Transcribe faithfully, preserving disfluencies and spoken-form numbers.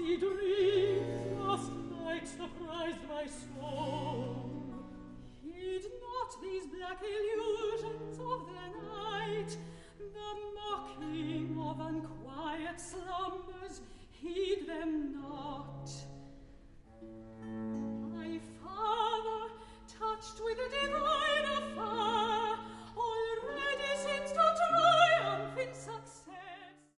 misty dreams last night surprised my soul. Heed not these black illusions of the night, the mocking of unquiet slumbers, heed them not.